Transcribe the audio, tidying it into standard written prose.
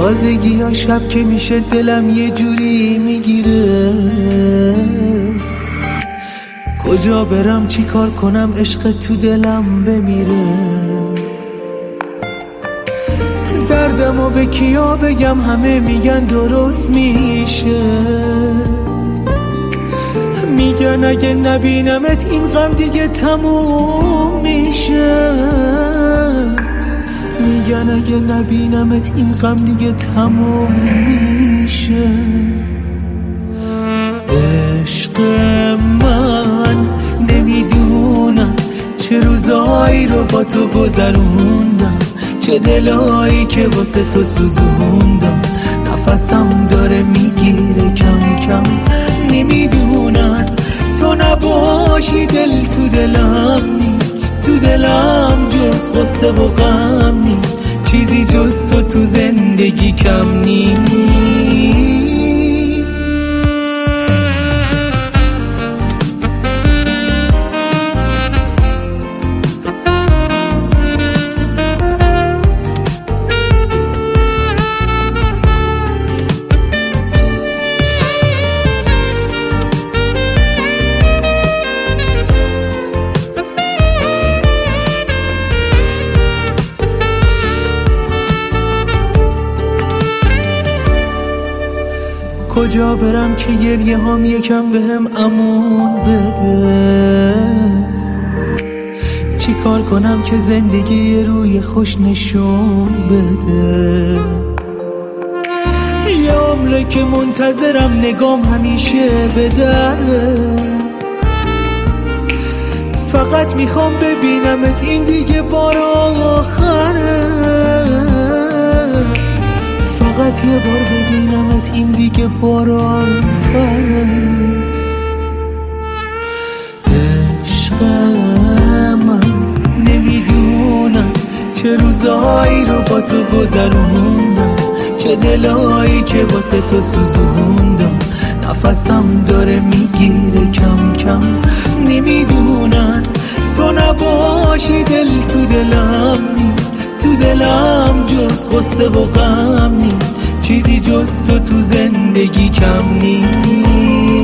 تازگی ها شب که میشه دلم یه جوری میگیره. کجا برم چی کار کنم عشق تو دلم بمیره. دردمو به کیا بگم همه میگن درست میشه. میگن اگه نبینمت این غم دیگه تموم میشه. میگن اگه نبینمت این غم دیگه تموم میشه. عشق من نمیدونم چه روزایی رو با تو گذروندم، چه دلایی که واسه تو سوزوندم. نفسم داره میگیره کم کم، نمیدونم تو نباشی دل تو دلم نیست. تو دلم جز غصه و غم نیست، چیزی جز تو زندگی کم نیست. کجا برم که گریه هم یکم بهم امون بده. چی کار کنم که زندگی روی خوش نشون بده. یه عمره که منتظرم نگام همیشه به دره. فقط میخوام ببینمت این دیگه بار آخره. فقط یه بار ببینمت این دیگه بار آخره. عشق من نمیدونم چه روزایی رو با تو گذروندم، چه دلایی که واسه تو سوزوندم. نفسم داره میگیره کم کم، نمیدونم تو نباشی دل تو دلم نیست. تو دلم جز غصه و غم نیست، چیزی جز تو زندگی کم نیست.